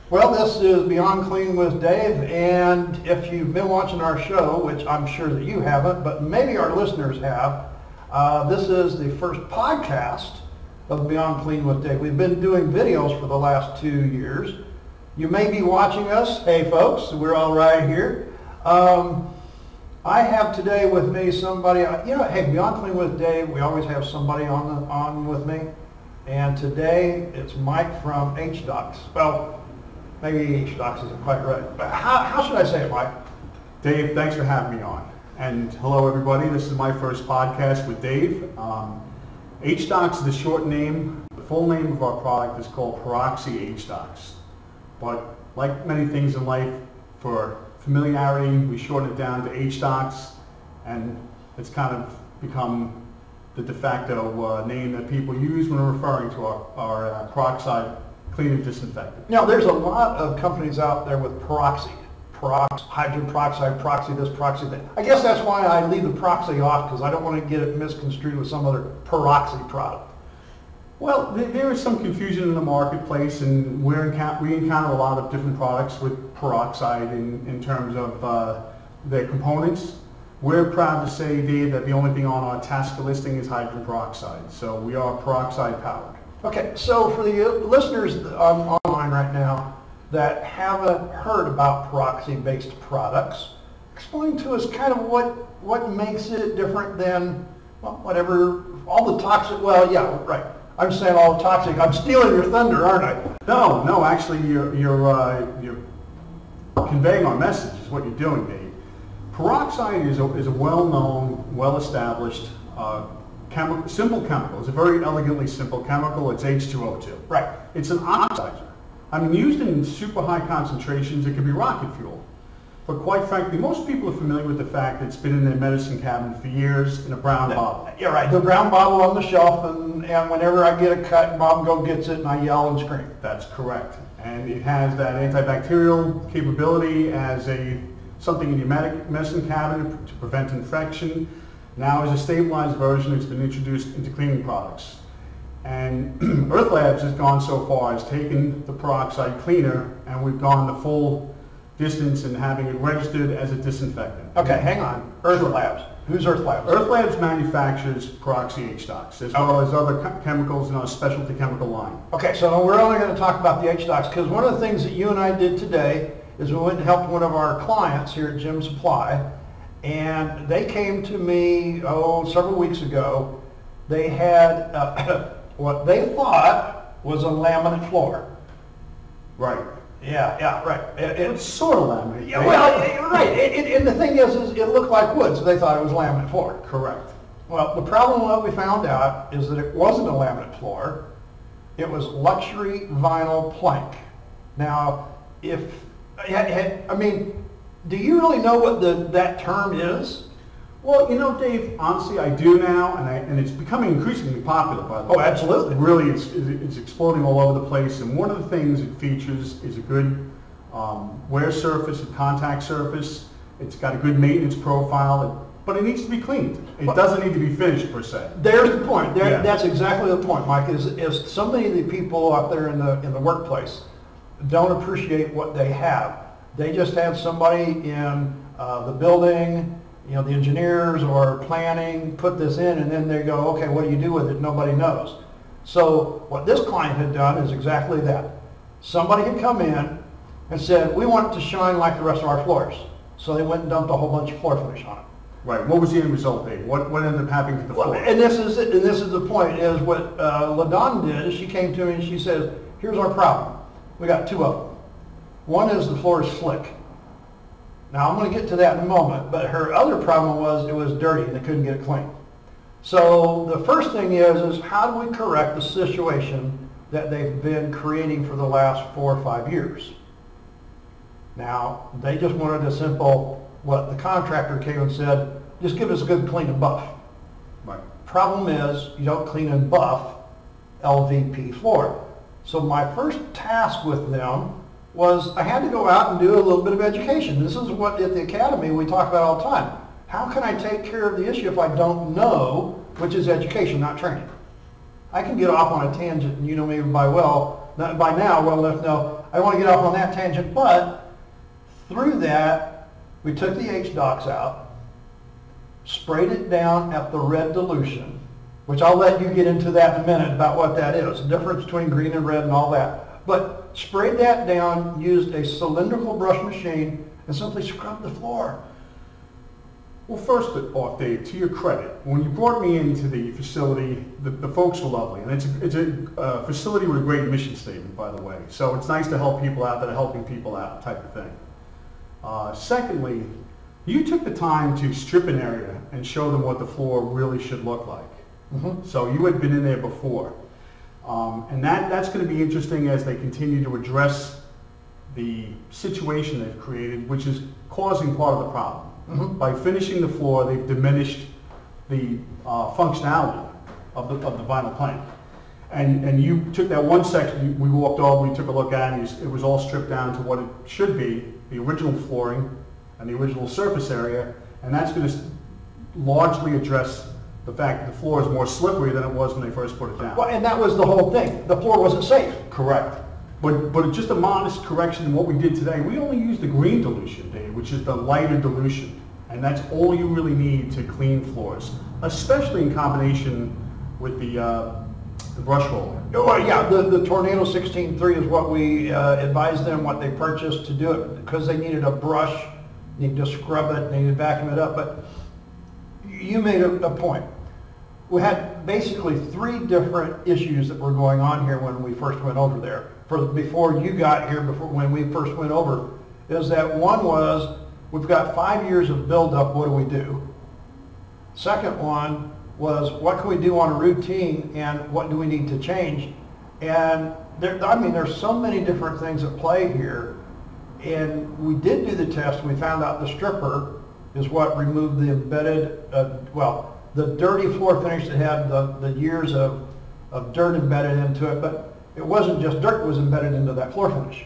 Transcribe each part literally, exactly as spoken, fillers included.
Well, this is Beyond Clean with Dave, and if you've been watching our show, which I'm sure that you haven't, but maybe our listeners have, uh, this is the first podcast of Beyond Clean with Dave. We've been doing videos for the last two years. You may be watching us. Hey, folks, we're all right here. Um, I have today with me somebody, you know, hey, Beyond Clean with Dave, we always have somebody on the, on with me, and today it's Mike from H Docs. Well, maybe H Docs isn't quite right, but how, how should I say it, Mike? Dave, thanks for having me on. And hello, everybody. This is my first podcast with Dave. Um, H Docs is the short name. The full name of our product is called Peroxy H Docs. But like many things in life, for familiarity, we shorten it down to H Docs, and it's kind of become the de facto uh, name that people use when referring to our, our uh, peroxide cleaning disinfectant. Now, there's a lot of companies out there with peroxy. Perox, hydrogen peroxide, proxy this, proxy that. I guess that's why I leave the proxy off, because I don't want to get it misconstrued with some other peroxy product. Well, there is some confusion in the marketplace, and we're encou- we encounter a lot of different products with peroxide in, in terms of uh, their components. We're proud to say, Dave, that the only thing on our task listing is hydrogen peroxide, so we are peroxide powered. Okay, so for the listeners um, online right now that haven't heard about peroxy-based products, explain to us kind of what what makes it different than, well, whatever, all the toxic, well, yeah, right. I'm saying all the toxic. I'm stealing your thunder, aren't I? No, no, actually, you're, you're, uh, you're conveying our message is what you're doing, Dave. Peroxide is a, is a well-known, well-established uh, Chemi- simple chemical. It's a very elegantly simple chemical. It's H two O two. Right. It's an oxidizer. I mean, used in super high concentrations, it can be rocket fuel. But quite frankly, most people are familiar with the fact that it's been in their medicine cabinet for years in a brown bottle. Yeah, right. The brown bottle on the shelf, and, and whenever I get a cut, Mom go gets it, and I yell and scream. That's correct. And it has that antibacterial capability as a something in your medic, medicine cabinet to prevent infection. Now, as a stabilized version, it's been introduced into cleaning products. And Earth Labs has gone so far as taken the peroxide cleaner, and we've gone the full distance in having it registered as a disinfectant. Okay, hang on. Earth Labs. Who's Earth Labs? Earth Labs manufactures Peroxy H Docs, as well as other ch- chemicals in our specialty chemical line. Okay, so we're only going to talk about the H Docs, because one of the things that you and I did today is we went and helped one of our clients here at Jim Supply. And they came to me, oh, several weeks ago. They had uh, what they thought was a laminate floor. Right. Yeah, yeah, right. It, it, It's sort of laminate. yeah, well, it, right. It, it, and the thing is, is, it looked like wood, so they thought it was laminate floor. Correct. Well, the problem what we found out is that it wasn't a laminate floor. It was luxury vinyl plank. Now, if, I mean, do you really know what the, that term is? Well, you know, Dave, honestly, I do now, and, I, and it's becoming increasingly popular, by the way. Oh, absolutely. Really, it's, it's exploding all over the place, and one of the things it features is a good um, wear surface, a contact surface. It's got a good maintenance profile, but it needs to be cleaned. It doesn't need to be finished, per se. There's the point. There, Yeah. That's exactly the point, Mike, is, is so many of the people out there in the, in the workplace don't appreciate what they have. They just have somebody in uh, the building, you know, the engineers or planning, put this in, and then they go, okay, what do you do with it? Nobody knows. So what this client had done is exactly that. Somebody had come in and said, we want it to shine like the rest of our floors. So they went and dumped a whole bunch of floor finish on it. Right. What was the end result, Dave? What, what ended up happening to the Well, floor? and this is it, and this is the point, is what uh, LaDon did is she came to me and she says, here's our problem. We got two of them. One is the floor is slick. Now, I'm going to get to that in a moment, but her other problem was it was dirty and they couldn't get it clean. So the first thing is, is how do we correct the situation that they've been creating for the last four or five years? Now, they just wanted a simple, what the contractor came and said, just give us a good clean and buff. Right. Problem is, you don't clean and buff L V P floor. So my first task with them was I had to go out and do a little bit of education. This is what at the academy we talk about all the time. How can I take care of the issue if I don't know, which is education, not training? I can get off on a tangent, and you know me by well, not by now, well enough to know, I don't want to get off on that tangent, but through that, we took the H-Docs out, sprayed it down at the red dilution, which I'll let you get into that in a minute about what that is, the difference between green and red and all that. But sprayed that down, used a cylindrical brush machine, and simply scrubbed the floor. Well, first off, Dave, to your credit, when you brought me into the facility, the, the folks were lovely. And it's a, it's a uh, facility with a great mission statement, by the way. So it's nice to help people out that are helping people out, type of thing. Uh, secondly, you took the time to strip an area and show them what the floor really should look like. Mm-hmm. So you had been in there before. Um, and that, that's going to be interesting as they continue to address the situation they've created, which is causing part of the problem. Mm-hmm. By finishing the floor, they've diminished the uh, functionality of the, of the vinyl plank. And, and you took that one section, we walked over, we took a look at it, and it was all stripped down to what it should be, the original flooring and the original surface area, and that's going to largely address the fact that the floor is more slippery than it was when they first put it down. Well, and that was the whole thing. The floor wasn't safe. Correct. But, but just a modest correction in what we did today. We only used the green dilution, Dave, which is the lighter dilution. And that's all you really need to clean floors, especially in combination with the, uh, the brush roller. Oh, yeah, the, the Tornado sixteen three is what we uh, advised them, what they purchased to do it, because they needed a brush, needed to scrub it, needed to vacuum it up. But you made a, a point. We had basically three different issues that were going on here when we first went over there. For before you got here, before when we first went over, is that one was we've got five years of buildup. What do we do? Second one was what can we do on a routine, and what do we need to change? And there, I mean, there's so many different things at play here. And we did do the test. And we found out the stripper is what removed the embedded, uh, well, the dirty floor finish that had the, the years of, of dirt embedded into it, but it wasn't just dirt was embedded into that floor finish.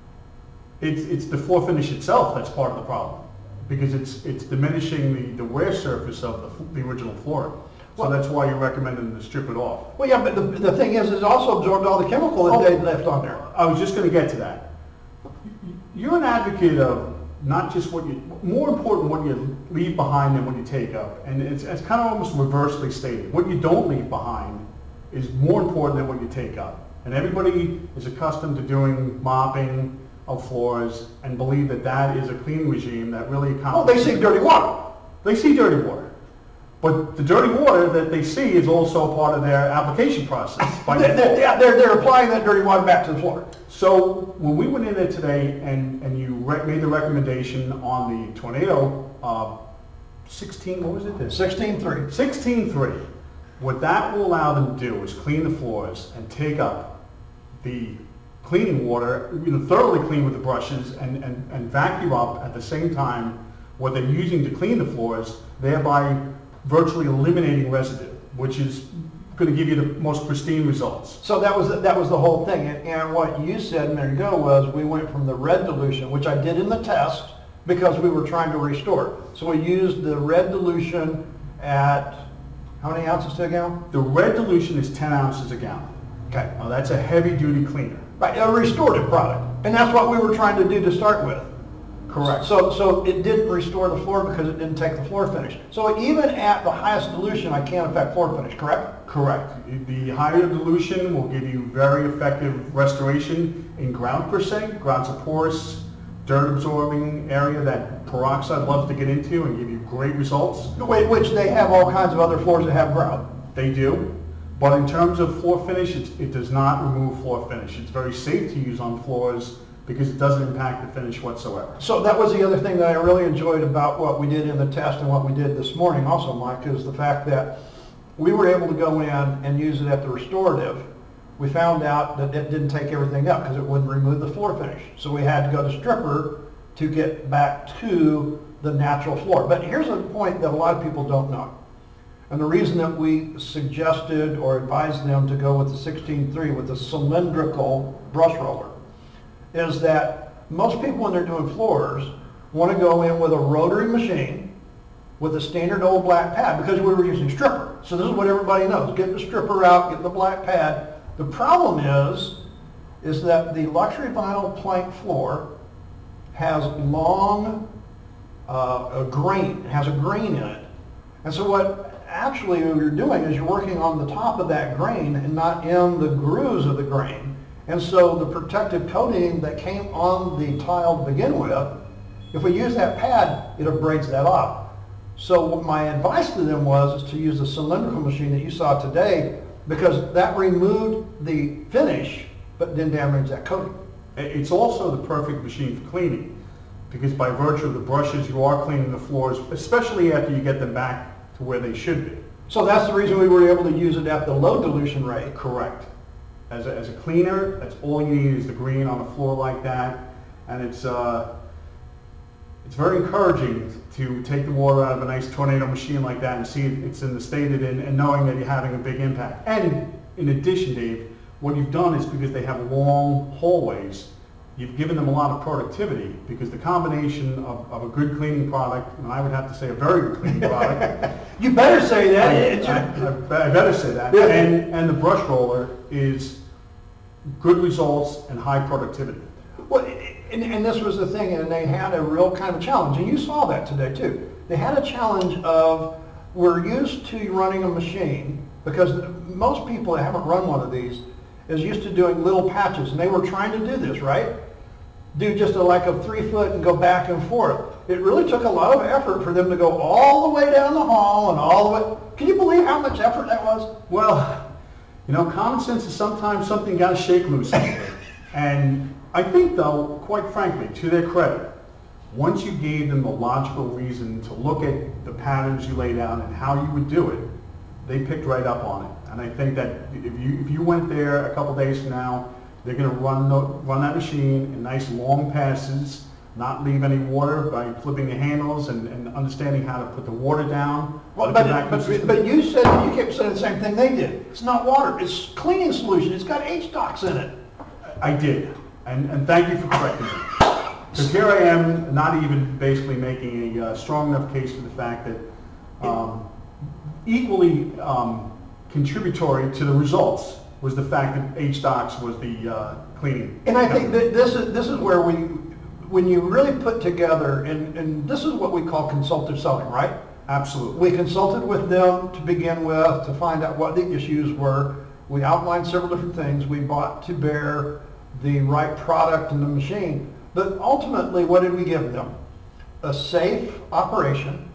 It's, it's the floor finish itself that's part of the problem, because it's, it's diminishing the, the wear surface of the, the original flooring. So well, that's why you recommend them to strip it off. Well, yeah, but the, the thing is, it also absorbed all the chemical that oh, they left on there. I was just going to get to that. You're an advocate of not just what you, more important what you leave behind than what you take up. And it's, it's kind of almost reversely stated. What you don't leave behind is more important than what you take up. And everybody is accustomed to doing mopping of floors and believe that that is a cleaning regime that really accomplishes. Oh, they see dirty water. They see dirty water. But the dirty water that they see is also part of their application process. By they're, they're, yeah, they're, they're applying that dirty water back to the floor. So when we went in there today and, and you re made the recommendation on the Tornado uh, sixteen, what was it? sixteen three. sixteen three. What that will allow them to do is clean the floors and take up the cleaning water, you know, thoroughly clean with the brushes and, and, and vacuum up at the same time what they're using to clean the floors, thereby virtually eliminating residue, which is going to give you the most pristine results. So that was that was the whole thing. And, and what you said a minute ago was we went from the red dilution, which I did in the test because we were trying to restore. So we used the red dilution at how many ounces to a gallon? The red dilution is ten ounces a gallon. Okay. Now that's a heavy duty cleaner. Right, a restorative product. And that's what we were trying to do to start with. Correct. So, so it didn't restore the floor because it didn't take the floor finish. So even at the highest dilution, I can't affect floor finish, correct? Correct. The higher dilution will give you very effective restoration in ground per se. Ground's a porous, dirt absorbing area that peroxide loves to get into and give you great results. Which they have all kinds of other floors that have ground. They do. But in terms of floor finish, it's, it does not remove floor finish. It's very safe to use on floors because it doesn't impact the finish whatsoever. So that was the other thing that I really enjoyed about what we did in the test and what we did this morning also, Mike, is the fact that we were able to go in and use it at the restorative. We found out that it didn't take everything up because it wouldn't remove the floor finish. So we had to go to stripper to get back to the natural floor. But here's a point that a lot of people don't know. And the reason that we suggested or advised them to go with the sixteen three with the cylindrical brush roller is that most people when they're doing floors want to go in with a rotary machine with a standard old black pad because we were using stripper. So this is what everybody knows. Get the stripper out, get the black pad. The problem is, is that the luxury vinyl plank floor has long uh, a grain, it has a grain in it. And so what actually you're doing is you're working on the top of that grain and not in the grooves of the grain. And so the protective coating that came on the tile to begin with, if we use that pad, it abrades that off. So what my advice to them was is to use the cylindrical machine that you saw today, because that removed the finish but didn't damage that coating. It's also the perfect machine for cleaning, because by virtue of the brushes, you are cleaning the floors, especially after you get them back to where they should be. So that's the reason we were able to use it at the low dilution rate. Correct. As a, as a cleaner, that's all you need is the green on the floor like that, and it's uh, it's very encouraging to take the water out of a nice tornado machine like that and see it, it's in the state it in, and knowing that you're having a big impact. And in addition, Dave, what you've done is, because they have long hallways, you've given them a lot of productivity, because the combination of, of a good cleaning product, and I would have to say a very good cleaning product. You better say that. I, I, I better say that. And, and the brush roller is good results and high productivity. Well, and, and this was the thing, and they had a real kind of challenge, and you saw that today too. They had a challenge of, we're used to running a machine, because most people that haven't run one of these is used to doing little patches, and they were trying to do this, right? Do just a, like a three foot and go back and forth. It really took a lot of effort for them to go all the way down the hall and all the way. Can you believe how much effort that was? Well, you know, common sense is sometimes something you got to shake loose. And I think, though, quite frankly, to their credit, once you gave them the logical reason to look at the patterns you laid out and how you would do it, they picked right up on it. And I think that if you if you went there a couple days from now, they're going to run the, run that machine in nice long passes, not leave any water by flipping the handles and, and understanding how to put the water down. Well, but, but, but you said, you kept saying the same thing they did. It's not water, it's cleaning solution. It's got H DOX in it. I did, and, and thank you for correcting me. Because here I am, not even basically making a uh, strong enough case for the fact that um, equally um, contributory to the results was the fact that H DOX was the uh, cleaning. And I think that this is this is where we, when you really put together, and, and this is what we call consultative selling, right? Absolutely. We consulted with them to begin with to find out what the issues were. We outlined several different things. We brought to bear the right product in the machine. But ultimately, what did we give them? A safe operation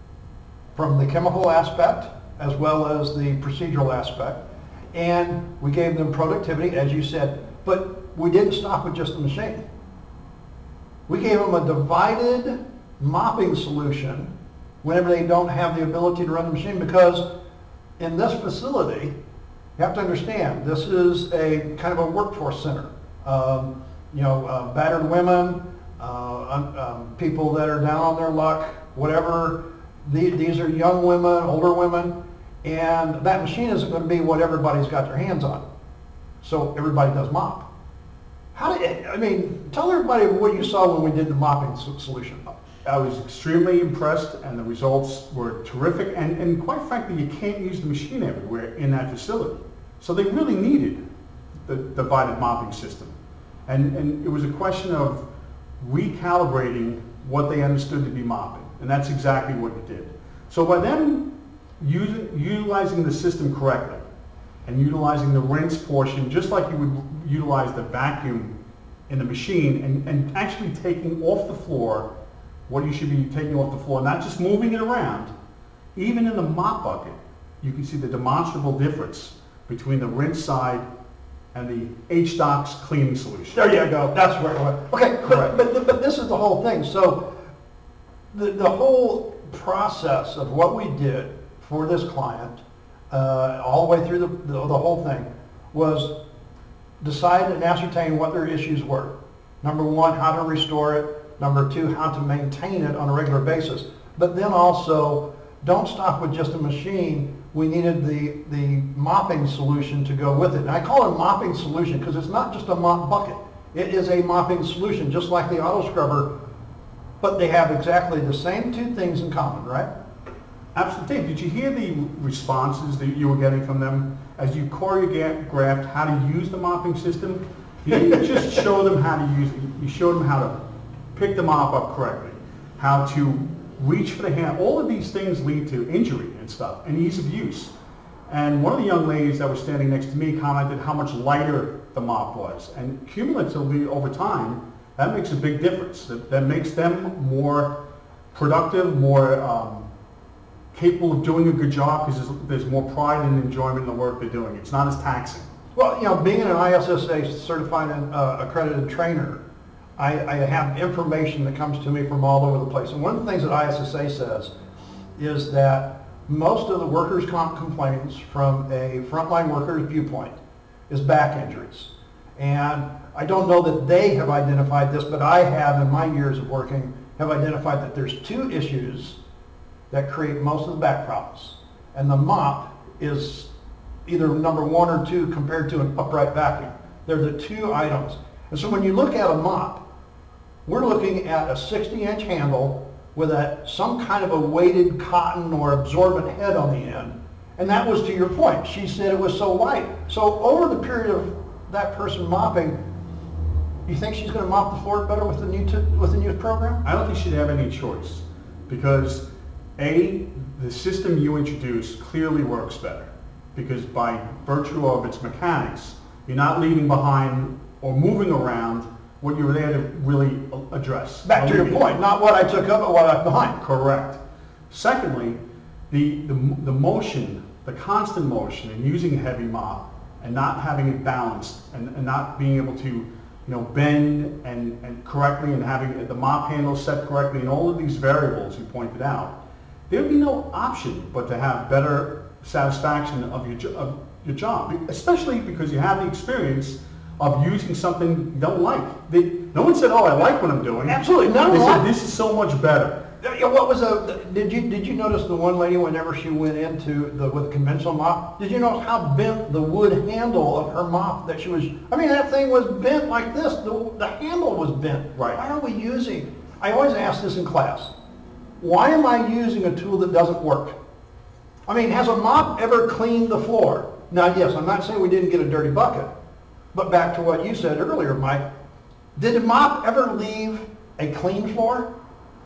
from the chemical aspect as well as the procedural aspect. And we gave them productivity, as you said, but we didn't stop with just the machine. We gave them a divided mopping solution whenever they don't have the ability to run the machine, because in this facility, you have to understand, this is a kind of a workforce center. Um, you know, uh, battered women, uh, um, um, people that are down on their luck, whatever. The, these are young women, older women, and that machine isn't going to be what everybody's got their hands on. So everybody does mop. How did, I mean, tell everybody what you saw when we did the mopping solution. I was extremely impressed, and the results were terrific, and, and quite frankly, you can't use the machine everywhere in that facility. So they really needed the divided mopping system. And, and it was a question of recalibrating what they understood to be mopping, and that's exactly what it did. So by them using, utilizing the system correctly, and utilizing the rinse portion just like you would utilize the vacuum in the machine, and, and actually taking off the floor what you should be taking off the floor, not just moving it around. Even in the mop bucket, you can see the demonstrable difference between the rinse side and the H DOX cleaning solution. There you go. That's where it went. Okay, but, but, but this is the whole thing. So the, the whole process of what we did for this client, uh, all the way through the, the, the whole thing, was decide and ascertain what their issues were. Number one, how to restore it. Number two, how to maintain it on a regular basis. But then also, don't stop with just a machine. We needed the, the mopping solution to go with it. And I call it a mopping solution because it's not just a mop bucket. It is a mopping solution, just like the auto scrubber, but they have exactly the same two things in common, right? Absolutely. Dave, did you hear the responses that you were getting from them as you choreographed how to use the mopping system? You just show them how to use it. You show them how to pick the mop up correctly, how to reach for the hand. All of these things lead to injury and stuff, and ease of use. And one of the young ladies that was standing next to me commented how much lighter the mop was. And cumulatively over time, that makes a big difference. That, that makes them more productive, more um, capable of doing a good job because there's, there's more pride and enjoyment in the work they're doing. It's not as taxing. Well, you know, being an I S S A certified and uh, accredited trainer, I, I have information that comes to me from all over the place. And one of the things that I S S A says is that most of the workers' comp complaints from a frontline worker's viewpoint is back injuries. And I don't know that they have identified this, but I have in my years of working, have identified that there's two issues that create most of the back problems. And the mop is either number one or two compared to an upright vacuum. They're the two items. And so when you look at a mop, we're looking at a sixty inch handle with a, some kind of a weighted cotton or absorbent head on the end. And that was to your point. She said it was so light. So over the period of that person mopping, you think she's going to mop the floor better with the new t with the new program? I don't think she'd have any choice because A, the system you introduced clearly works better because by virtue of its mechanics, you're not leaving behind or moving around what you were there to really address. Back to your point, not what I took up, but what I left behind. Correct. Secondly, the, the, the motion, the constant motion in using a heavy mop and not having it balanced and, and not being able to, you know, bend and, and correctly and having the mop handle set correctly and all of these variables you pointed out, there'd be no option but to have better satisfaction of your, of your job, especially because you have the experience of using something you don't like. They, no one said, "Oh, I like what I'm doing." Absolutely, no They one. said, "This is so much better." What was a? Did you did you notice the one lady whenever she went into the with a conventional mop? Did you notice how bent the wood handle of her mop that she was? I mean, that thing was bent like this. The the handle was bent. Right. Why are we using? I always ask this in class. Why am I using a tool that doesn't work? I mean, has a mop ever cleaned the floor? Now, yes, I'm not saying we didn't get a dirty bucket. But back to what you said earlier, Mike, did a mop ever leave a clean floor?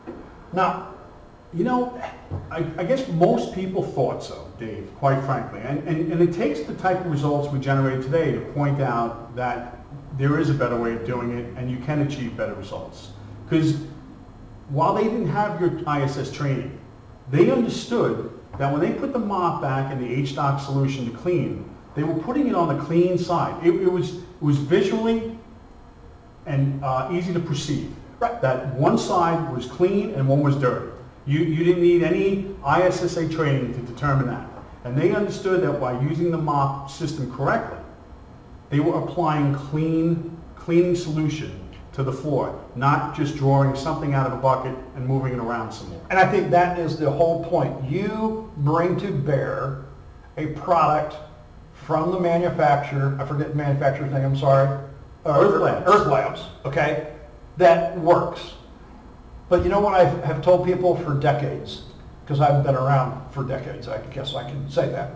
No. You know, I, I guess most people thought so, Dave, quite frankly. And, and, and it takes the type of results we generate today to point out that there is a better way of doing it and you can achieve better results. Because while they didn't have your I S S training, they understood that when they put the mop back in the H D O C solution to clean, they were putting it on the clean side. It, it was it was visually and uh, easy to perceive. Right. That one side was clean and one was dirty. You you didn't need any I S S A training to determine that. And they understood that by using the mop system correctly, they were applying clean cleaning solution to the floor, not just drawing something out of a bucket and moving it around some more. And I think that is the whole point. You bring to bear a product from the manufacturer, I forget the manufacturer's name, I'm sorry. Uh, Earth Labs. Earth Labs, okay, that works. But you know what I have told people for decades, because I've been around for decades, I guess I can say that.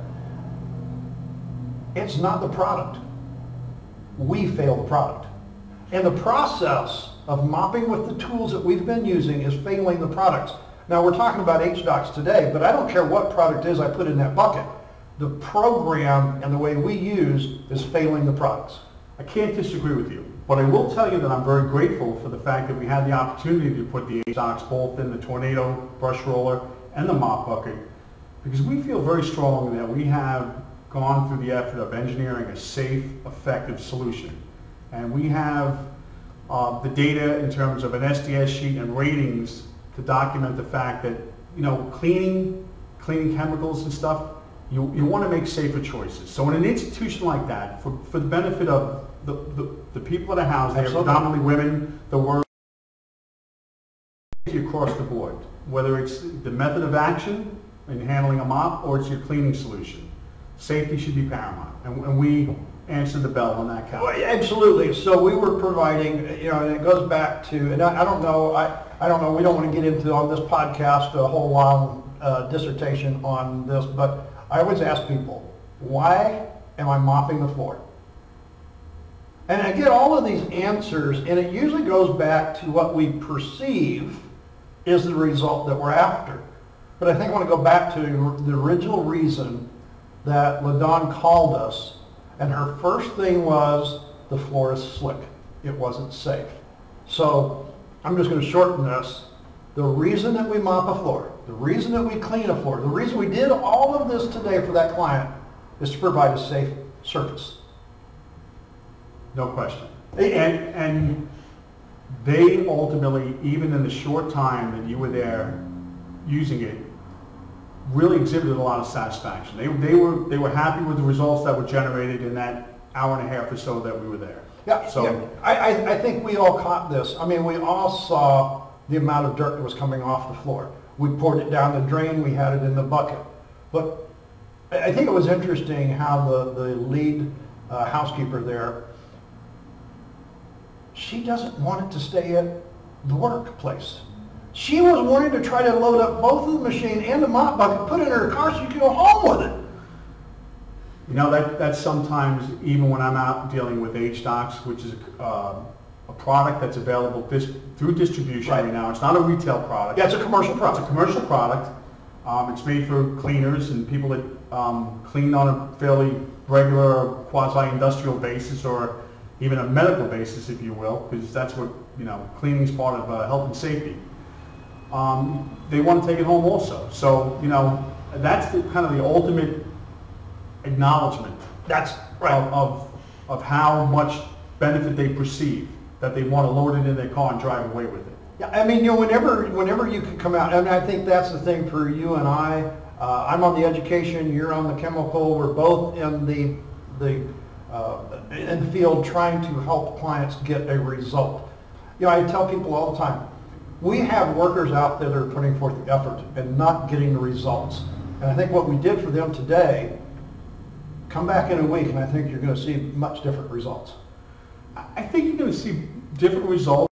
It's not the product. We fail the product. And the process of mopping with the tools that we've been using is failing the products. Now we're talking about H D O Cs today, but I don't care what product is I put in that bucket. The program and the way we use is failing the products. I can't disagree with you, but I will tell you that I'm very grateful for the fact that we had the opportunity to put the H D O Cs both in the Tornado brush roller and the mop bucket, because we feel very strongly that we have gone through the effort of engineering a safe, effective solution. And we have uh, the data in terms of an S D S sheet and ratings to document the fact that, you know, cleaning, cleaning chemicals and stuff, you, you want to make safer choices. So in an institution like that, for, for the benefit of the, the, the people that are housed there, predominantly women, the work across the board, whether it's the method of action in handling a mop or it's your cleaning solution. Safety should be paramount, and, and we answered the bell on that count. Well, absolutely. So we were providing, you know, and it goes back to, and I, I don't know, I, I don't know, we don't want to get into on this podcast a whole long uh, dissertation on this, but I always ask people, why am I mopping the floor? And I get all of these answers, and it usually goes back to what we perceive is the result that we're after. But I think I want to go back to the original reason that LaDawn called us, and her first thing was the floor is slick. It wasn't safe. So I'm just going to shorten this. The reason that we mop a floor, the reason that we clean a floor, the reason we did all of this today for that client is to provide a safe surface. No question. And, and they ultimately, even in the short time that you were there using it, really exhibited a lot of satisfaction. They, they, were, they were happy with the results that were generated in that hour and a half or so that we were there. Yeah, so, yeah. I, I, I think we all caught this. I mean, we all saw the amount of dirt that was coming off the floor. We poured it down the drain, we had it in the bucket. But I think it was interesting how the, the lead uh, housekeeper there, she doesn't want it to stay at the workplace. She was wanting to try to load up both of the machine and the mop bucket, put it in her car so you could go home with it. You know, that, that's sometimes, even when I'm out dealing with H docs, which is a, uh, a product that's available dis through distribution right. right now. It's not a retail product. Yeah, it's a commercial product. It's a commercial product. Um, it's made for cleaners and people that um, clean on a fairly regular quasi-industrial basis, or even a medical basis, if you will, because that's what, you know, cleaning is part of uh, health and safety. Um, they want to take it home also. So, you know, that's the, kind of the ultimate acknowledgement that's right. of, of, of how much benefit they perceive, that they want to load it in their car and drive away with it. Yeah, I mean, you know, whenever, whenever you can come out, and I think that's the thing for you and I. Uh, I'm on the education, you're on the chemical. We're both in the, the, uh, in the field trying to help clients get a result. You know, I tell people all the time, we have workers out there that are putting forth the effort and not getting the results. And I think what we did for them today, come back in a week and I think you're going to see much different results. I think you're going to see different results.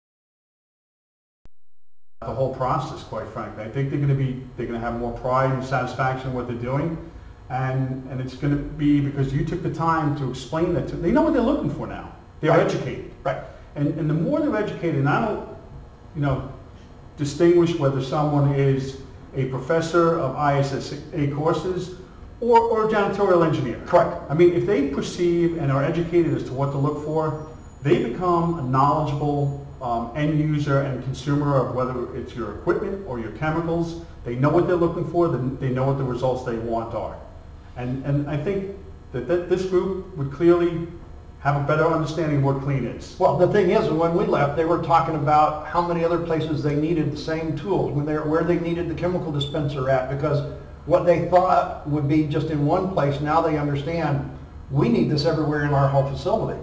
The whole process, quite frankly. I think they're going to be, they're going to have more pride and satisfaction in what they're doing. And, and it's going to be because you took the time to explain that to them. They know what they're looking for now. They're right. educated. Right. And, and the more they're educated, and I don't, you know, distinguish whether someone is a professor of I S S A courses or, or a janitorial engineer. Correct. I mean, if they perceive and are educated as to what to look for, they become a knowledgeable um, end user and consumer of whether it's your equipment or your chemicals. They know what they're looking for, they know what the results they want are. And, and I think that, that this group would clearly have a better understanding of what clean is. Well, the thing is, when we left, they were talking about how many other places they needed the same tools, when they where they needed the chemical dispenser at, because what they thought would be just in one place, now they understand we need this everywhere in our whole facility.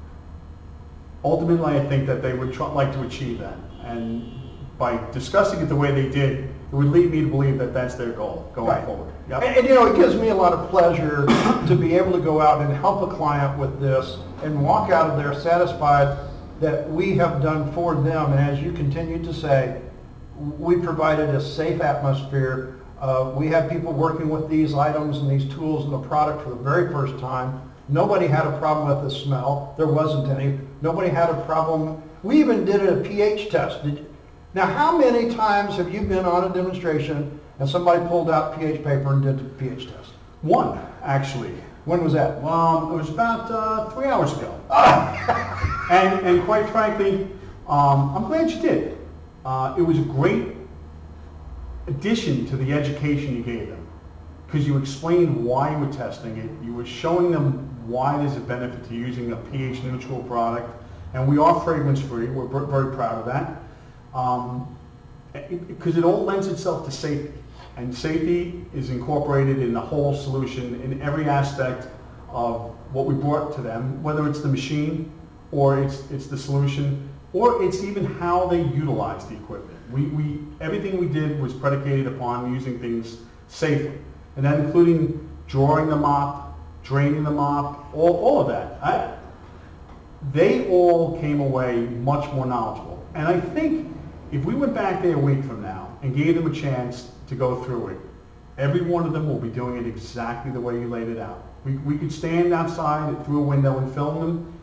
Ultimately, I think that they would try, like to achieve that. And by discussing it the way they did, it would lead me to believe that that's their goal going right. forward. Yep. And, and you know, it gives me a lot of pleasure to be able to go out and help a client with this and walk out of there satisfied that we have done for them. And as you continue to say, we provided a safe atmosphere. Uh, we had people working with these items and these tools and the product for the very first time. Nobody had a problem with the smell. There wasn't any. Nobody had a problem. We even did a pH test. Did, now, how many times have you been on a demonstration and somebody pulled out pH paper and did the pH test? One, actually. When was that? Um, it was about uh, three hours ago. and, and quite frankly, um, I'm glad you did. Uh, it was a great addition to the education you gave them, because you explained why you were testing it. You were showing them why there's a benefit to using a pH neutral product. And we are fragrance free. We're very proud of that. Um, because it, it all lends itself to safety. And safety is incorporated in the whole solution in every aspect of what we brought to them, whether it's the machine or it's, it's the solution, or it's even how they utilize the equipment. We, we, everything we did was predicated upon using things safely, and that including drawing the mop, draining the mop, all, all of that. I, they all came away much more knowledgeable. And I think if we went back there a week from now and gave them a chance to go through it, every one of them will be doing it exactly the way you laid it out. We, we could stand outside through a window and film them,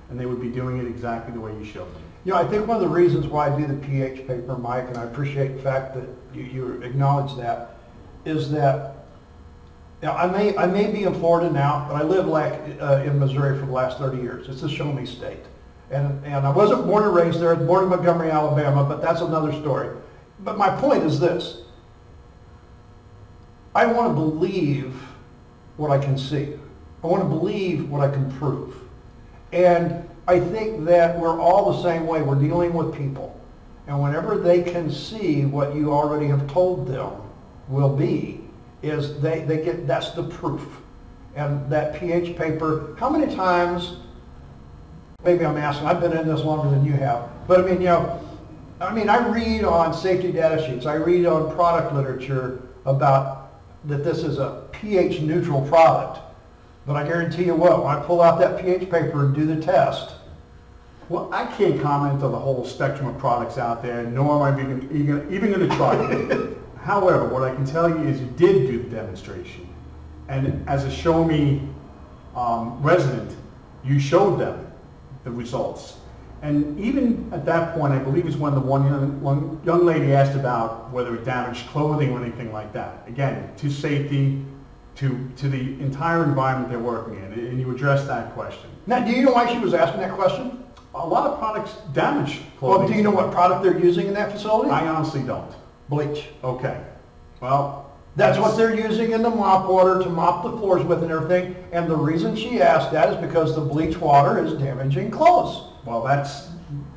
and they would be doing it exactly the way you showed them. You know, I think one of the reasons why I do the pH paper, Mike, and I appreciate the fact that you, you acknowledge that, is that, you know, I may, I may be in Florida now, but I lived like uh, in Missouri for the last thirty years. It's a show me state. And, and I wasn't born and raised there. I was born in Montgomery, Alabama, but that's another story. But my point is this. I want to believe what I can see. I want to believe what I can prove. And I think that we're all the same way. We're dealing with people. And whenever they can see what you already have told them will be, is they, they get, that's the proof. And that pH paper, how many times, maybe I'm asking, I've been in this longer than you have, but I mean, you know, I mean, I read on safety data sheets, I read on product literature about that this is a pH neutral product. But I guarantee you what, when I pull out that pH paper and do the test. Well, I can't comment on the whole spectrum of products out there, nor am I even, even, even going to try to. However, what I can tell you is you did do the demonstration. And as a show me um, resident, you showed them the results. And even at that point, I believe is when the one young, one young lady asked about whether it damaged clothing or anything like that. Again, to safety, to, to the entire environment they're working in, and you addressed that question. Now, do you know why she was asking that question? A lot of products damage clothing. Well, do you know what product they're using in that facility? I honestly don't. Bleach. Okay. Well, That's what they're using in the mop water to mop the floors with and everything. And the reason she asked that is because the bleach water is damaging clothes. Well, that's,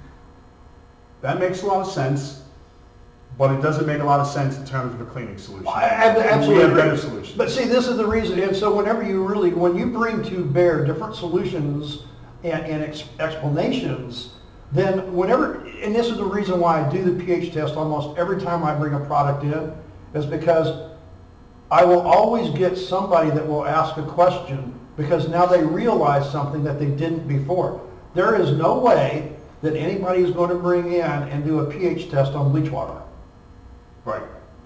that makes a lot of sense, but it doesn't make a lot of sense in terms of a cleaning solution. I absolutely We have agree. better solutions. But see, this is the reason. And so whenever you really, when you bring to bear different solutions and, and ex explanations, then whenever, and this is the reason why I do the pH test almost every time I bring a product in, is because I will always get somebody that will ask a question because now they realize something that they didn't before. There is no way that anybody is going to bring in and do a pH test on bleach water. Right.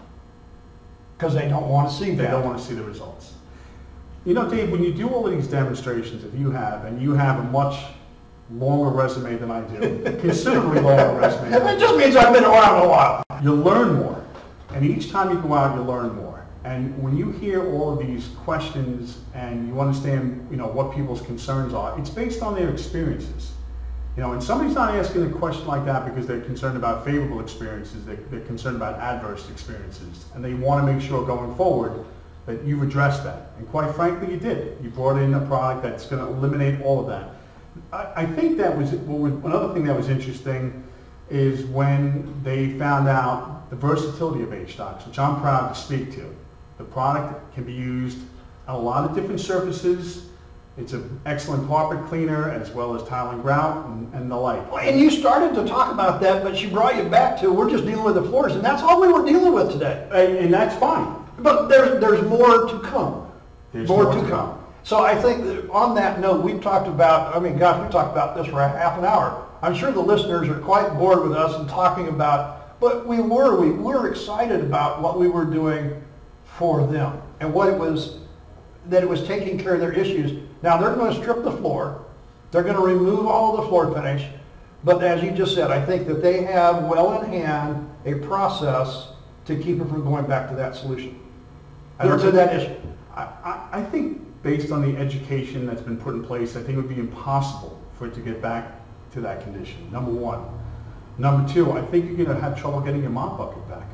Because they don't want to see that. They don't want to see the results. You know, Dave, when you do all of these demonstrations that you have, and you have a much longer resume than I do, considerably longer resume than I It do, just means I've been around a while. you learn more. And each time you go out, you learn more. And when you hear all of these questions and you understand, you know, what people's concerns are, it's based on their experiences. You know, and somebody's not asking a question like that because they're concerned about favorable experiences, they're, they're concerned about adverse experiences. And they want to make sure going forward that you've addressed that. And quite frankly, you did. You brought in a product that's going to eliminate all of that. I, I think that was, what was, another thing that was interesting is when they found out the versatility of H DOCS, which I'm proud to speak to. The product can be used on a lot of different surfaces. It's an excellent carpet cleaner as well as tile and grout and, and the like. And you started to talk about that, but she brought you back to, we're just dealing with the floors, and that's all we were dealing with today. And, and that's fine. But there's, there's more to come. There's more, more to to come. come. So I think that on that note, we've talked about, I mean, gosh, we talked about this for a half an hour. I'm sure the listeners are quite bored with us and talking about, but we were, we were excited about what we were doing for them and what it was, that it was taking care of their issues. Now they're going to strip the floor. They're going to remove all of the floor finish. But as you just said, I think that they have well in hand a process to keep it from going back to that solution. Or to that issue. I, I, I think based on the education that's been put in place, I think it would be impossible for it to get back to that condition, number one. Number two, I think you're going to have trouble getting your mop bucket back.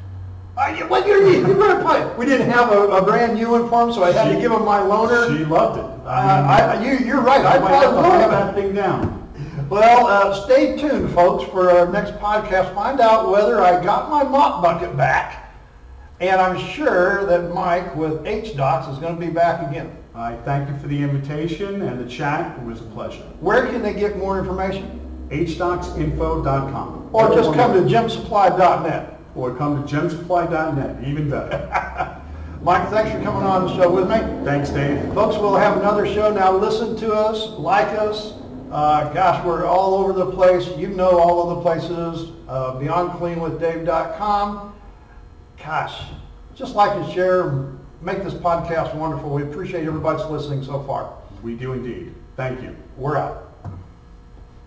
I, what you you better play. We didn't have a, a brand new one for him, so I had She- to give him my loaner. She loved it. Uh, I, you, you're right. I I might have to probably hunt would that have. thing down. Well, uh, stay tuned, folks, for our next podcast. Find out whether I got my mop bucket back. And I'm sure that Mike with H DOCS is going to be back again. I thank you for the invitation and the chat. It was a pleasure. Where can they get more information? H docs info dot com. Or just come to gem supply dot net. Or come to gem supply dot net, even better. Mike, thanks for coming on the show with me. Thanks, Dave. Folks, we'll have another show. Now listen to us, like us. Uh, gosh, we're all over the place. You know all of the places. Uh, beyond clean with dave dot com. Gosh, just like and share. Make this podcast wonderful. We appreciate everybody's listening so far. We do indeed. Thank you. We're out.